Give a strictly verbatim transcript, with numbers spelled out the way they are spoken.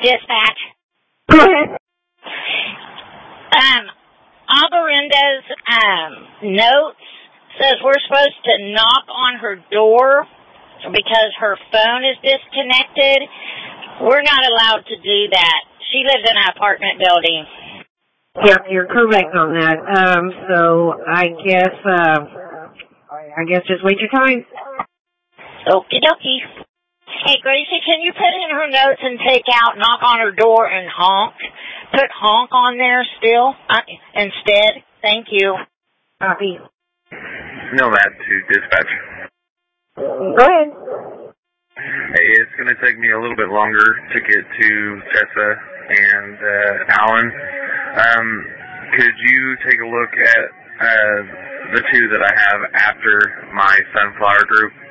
Dispatch. Go ahead. Um, Alvarenda's um, notes says we're supposed to knock on her door because her phone is disconnected. We're not allowed to do that. She lives in an apartment building. Yeah, you're correct on that. Um, so I guess, uh, I guess just wait your time. Okie dokie. Hey, Gracie, can you put in her notes and take out knock on her door and honk? Put honk on there still uh, instead. Thank you. Copy. No, that to dispatch. Go ahead. Hey, it's going to take me a little bit longer to get to Tessa and uh, Alan. Um, could you take a look at uh, the two that I have after my Sunflower group?